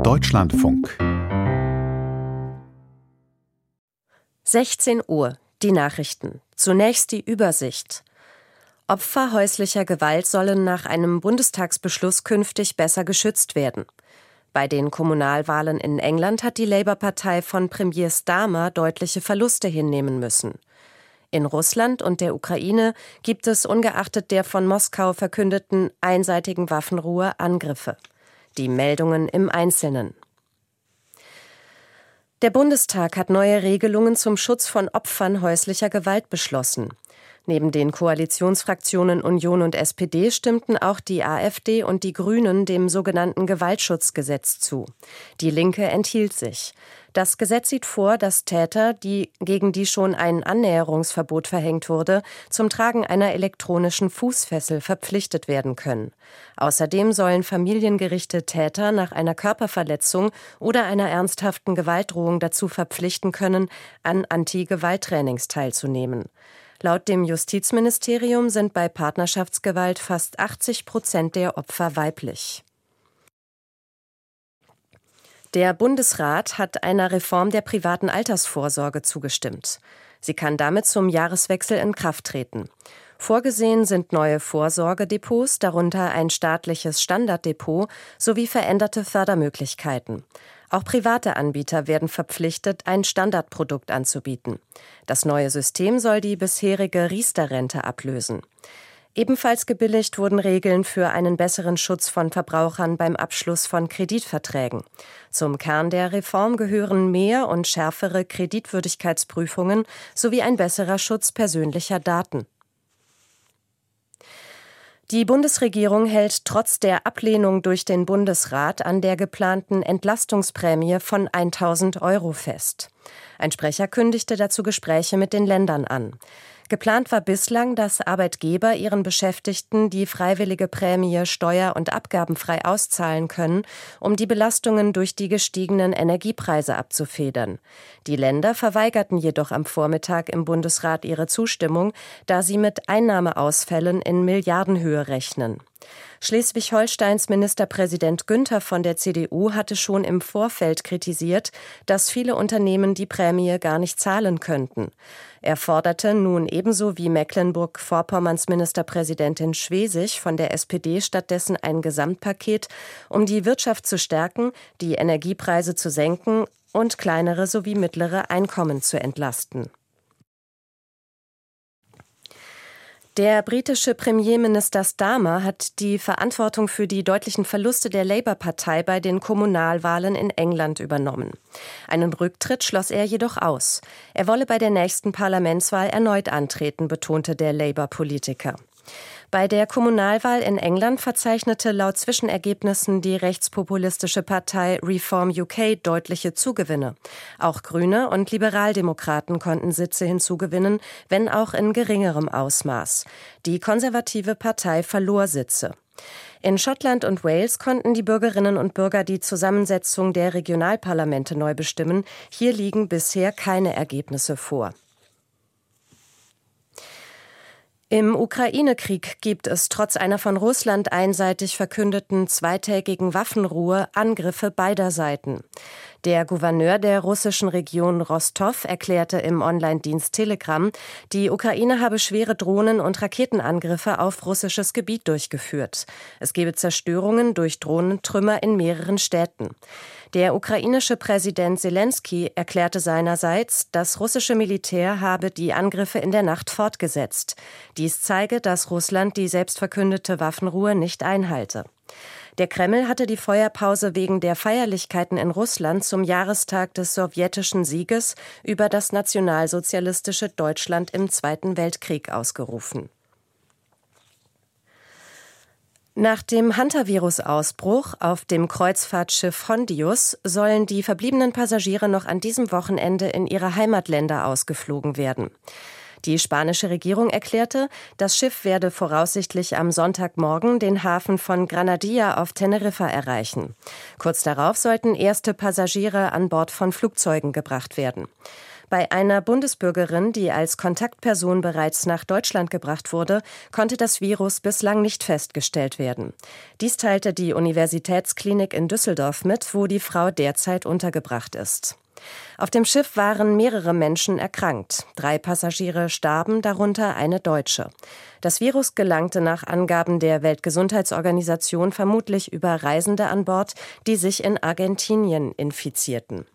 Deutschlandfunk 16 Uhr, die Nachrichten. Zunächst die Übersicht. Opfer häuslicher Gewalt sollen nach einem Bundestagsbeschluss künftig besser geschützt werden. Bei den Kommunalwahlen in England hat die Labour-Partei von Premier Starmer deutliche Verluste hinnehmen müssen. In Russland und der Ukraine gibt es ungeachtet der von Moskau verkündeten einseitigen Waffenruhe Angriffe. Die Meldungen im Einzelnen. Der Bundestag hat neue Regelungen zum Schutz von Opfern häuslicher Gewalt beschlossen. Neben den Koalitionsfraktionen Union und SPD stimmten auch die AfD und die Grünen dem sogenannten Gewaltschutzgesetz zu. Die Linke enthielt sich. Das Gesetz sieht vor, dass Täter, gegen die schon ein Annäherungsverbot verhängt wurde, zum Tragen einer elektronischen Fußfessel verpflichtet werden können. Außerdem sollen familiengerichte Täter nach einer Körperverletzung oder einer ernsthaften Gewaltdrohung dazu verpflichten können, an Anti-Gewalt-Trainings teilzunehmen. Laut dem Justizministerium sind bei Partnerschaftsgewalt fast 80% der Opfer weiblich. Der Bundesrat hat einer Reform der privaten Altersvorsorge zugestimmt. Sie kann damit zum Jahreswechsel in Kraft treten. Vorgesehen sind neue Vorsorgedepots, darunter ein staatliches Standarddepot sowie veränderte Fördermöglichkeiten. Auch private Anbieter werden verpflichtet, ein Standardprodukt anzubieten. Das neue System soll die bisherige Riester-Rente ablösen. Ebenfalls gebilligt wurden Regeln für einen besseren Schutz von Verbrauchern beim Abschluss von Kreditverträgen. Zum Kern der Reform gehören mehr und schärfere Kreditwürdigkeitsprüfungen sowie ein besserer Schutz persönlicher Daten. Die Bundesregierung hält trotz der Ablehnung durch den Bundesrat an der geplanten Entlastungsprämie von 1.000 € fest. Ein Sprecher kündigte dazu Gespräche mit den Ländern an. Geplant war bislang, dass Arbeitgeber ihren Beschäftigten die freiwillige Prämie steuer- und abgabenfrei auszahlen können, um die Belastungen durch die gestiegenen Energiepreise abzufedern. Die Länder verweigerten jedoch am Vormittag im Bundesrat ihre Zustimmung, da sie mit Einnahmeausfällen in Milliardenhöhe rechnen. Schleswig-Holsteins Ministerpräsident Günther von der CDU hatte schon im Vorfeld kritisiert, dass viele Unternehmen die Prämie gar nicht zahlen könnten. Er forderte nun ebenso wie Mecklenburg-Vorpommerns Ministerpräsidentin Schwesig von der SPD stattdessen ein Gesamtpaket, um die Wirtschaft zu stärken, die Energiepreise zu senken und kleinere sowie mittlere Einkommen zu entlasten. Der britische Premierminister Starmer hat die Verantwortung für die deutlichen Verluste der Labour-Partei bei den Kommunalwahlen in England übernommen. Einen Rücktritt schloss er jedoch aus. Er wolle bei der nächsten Parlamentswahl erneut antreten, betonte der Labour-Politiker. Bei der Kommunalwahl in England verzeichnete laut Zwischenergebnissen die rechtspopulistische Partei Reform UK deutliche Zugewinne. Auch Grüne und Liberaldemokraten konnten Sitze hinzugewinnen, wenn auch in geringerem Ausmaß. Die konservative Partei verlor Sitze. In Schottland und Wales konnten die Bürgerinnen und Bürger die Zusammensetzung der Regionalparlamente neu bestimmen. Hier liegen bisher keine Ergebnisse vor. Im Ukraine-Krieg gibt es trotz einer von Russland einseitig verkündeten zweitägigen Waffenruhe Angriffe beider Seiten. Der Gouverneur der russischen Region Rostov erklärte im Online-Dienst Telegram, die Ukraine habe schwere Drohnen- und Raketenangriffe auf russisches Gebiet durchgeführt. Es gebe Zerstörungen durch Drohnentrümmer in mehreren Städten. Der ukrainische Präsident Selenskyj erklärte seinerseits, das russische Militär habe die Angriffe in der Nacht fortgesetzt. Dies zeige, dass Russland die selbstverkündete Waffenruhe nicht einhalte. Der Kreml hatte die Feuerpause wegen der Feierlichkeiten in Russland zum Jahrestag des sowjetischen Sieges über das nationalsozialistische Deutschland im Zweiten Weltkrieg ausgerufen. Nach dem Hantavirus-Ausbruch auf dem Kreuzfahrtschiff Hondius sollen die verbliebenen Passagiere noch an diesem Wochenende in ihre Heimatländer ausgeflogen werden. Die spanische Regierung erklärte, das Schiff werde voraussichtlich am Sonntagmorgen den Hafen von Granadilla auf Teneriffa erreichen. Kurz darauf sollten erste Passagiere an Bord von Flugzeugen gebracht werden. Bei einer Bundesbürgerin, die als Kontaktperson bereits nach Deutschland gebracht wurde, konnte das Virus bislang nicht festgestellt werden. Dies teilte die Universitätsklinik in Düsseldorf mit, wo die Frau derzeit untergebracht ist. Auf dem Schiff waren mehrere Menschen erkrankt. 3 Passagiere starben, darunter eine Deutsche. Das Virus gelangte nach Angaben der Weltgesundheitsorganisation vermutlich über Reisende an Bord, die sich in Argentinien infizierten.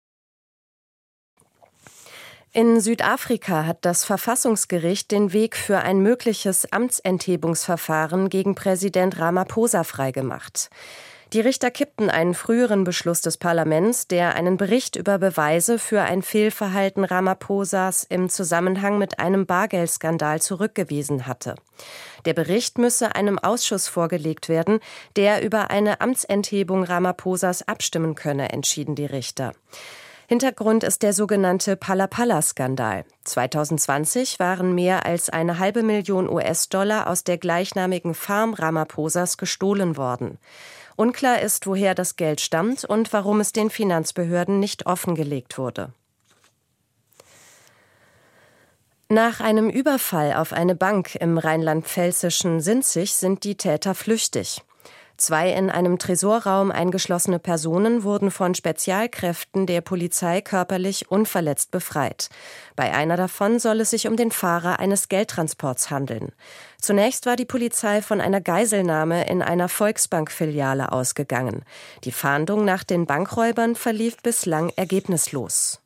In Südafrika hat das Verfassungsgericht den Weg für ein mögliches Amtsenthebungsverfahren gegen Präsident Ramaphosa freigemacht. Die Richter kippten einen früheren Beschluss des Parlaments, der einen Bericht über Beweise für ein Fehlverhalten Ramaphosas im Zusammenhang mit einem Bargeldskandal zurückgewiesen hatte. Der Bericht müsse einem Ausschuss vorgelegt werden, der über eine Amtsenthebung Ramaphosas abstimmen könne, entschieden die Richter. Hintergrund ist der sogenannte Phala-Phala-Skandal. 2020 waren mehr als 500.000 US-Dollar aus der gleichnamigen Farm Ramaphosas gestohlen worden. Unklar ist, woher das Geld stammt und warum es den Finanzbehörden nicht offengelegt wurde. Nach einem Überfall auf eine Bank im rheinland-pfälzischen Sinzig sind die Täter flüchtig. 2 in einem Tresorraum eingeschlossene Personen wurden von Spezialkräften der Polizei körperlich unverletzt befreit. Bei einer davon soll es sich um den Fahrer eines Geldtransports handeln. Zunächst war die Polizei von einer Geiselnahme in einer Volksbank-Filiale ausgegangen. Die Fahndung nach den Bankräubern verlief bislang ergebnislos.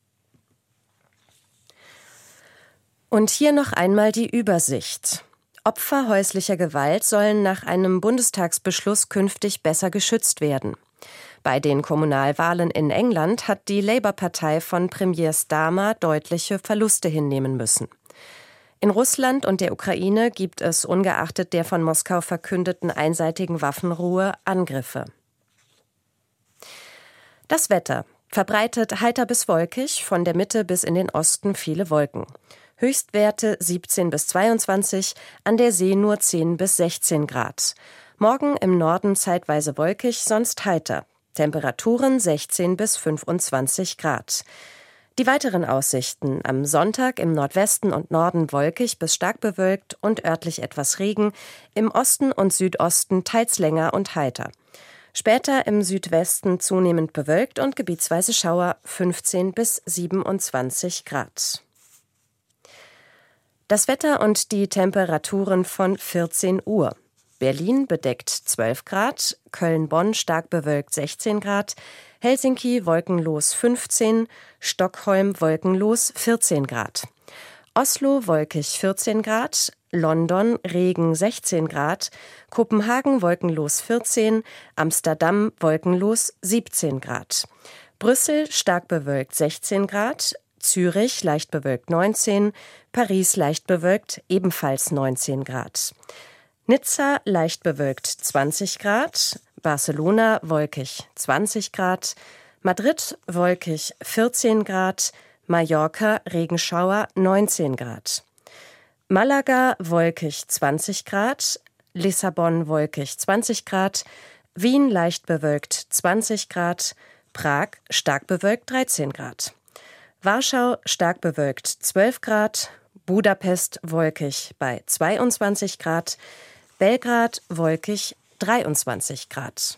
Und hier noch einmal die Übersicht. Opfer häuslicher Gewalt sollen nach einem Bundestagsbeschluss künftig besser geschützt werden. Bei den Kommunalwahlen in England hat die Labour-Partei von Premier Starmer deutliche Verluste hinnehmen müssen. In Russland und der Ukraine gibt es ungeachtet der von Moskau verkündeten einseitigen Waffenruhe Angriffe. Das Wetter. Verbreitet heiter bis wolkig, von der Mitte bis in den Osten viele Wolken. Höchstwerte 17 bis 22, an der See nur 10 bis 16 Grad. Morgen im Norden zeitweise wolkig, sonst heiter. Temperaturen 16 bis 25 Grad. Die weiteren Aussichten: am Sonntag im Nordwesten und Norden wolkig bis stark bewölkt und örtlich etwas Regen, im Osten und Südosten teils länger und heiter. Später im Südwesten zunehmend bewölkt und gebietsweise Schauer, 15 bis 27 Grad. Das Wetter und die Temperaturen von 14 Uhr. Berlin bedeckt 12 Grad, Köln-Bonn stark bewölkt 16 Grad, Helsinki wolkenlos 15, Stockholm wolkenlos 14 Grad. Oslo wolkig 14 Grad, London Regen 16 Grad, Kopenhagen wolkenlos 14, Amsterdam wolkenlos 17 Grad. Brüssel stark bewölkt 16 Grad, Zürich leicht bewölkt 19, Paris leicht bewölkt ebenfalls 19 Grad. Nizza leicht bewölkt 20 Grad, Barcelona wolkig 20 Grad, Madrid wolkig 14 Grad, Mallorca Regenschauer 19 Grad. Malaga wolkig 20 Grad, Lissabon wolkig 20 Grad, Wien leicht bewölkt 20 Grad, Prag stark bewölkt 13 Grad. Warschau stark bewölkt 12 Grad, Budapest wolkig bei 22 Grad, Belgrad wolkig 23 Grad.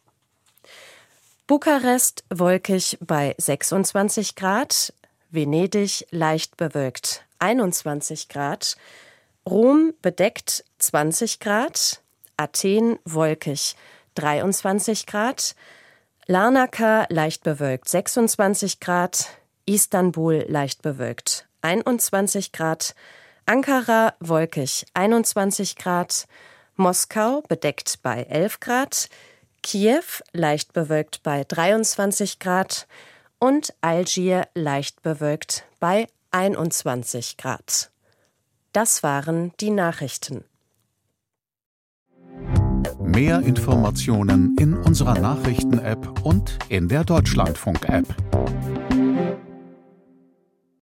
Bukarest wolkig bei 26 Grad, Venedig leicht bewölkt 21 Grad, Rom bedeckt 20 Grad, Athen wolkig 23 Grad, Larnaca leicht bewölkt 26 Grad, Istanbul leicht bewölkt 21 Grad, Ankara wolkig 21 Grad, Moskau bedeckt bei 11 Grad, Kiew leicht bewölkt bei 23 Grad und Algier leicht bewölkt bei 21 Grad. Das waren die Nachrichten. Mehr Informationen in unserer Nachrichten-App und in der Deutschlandfunk-App.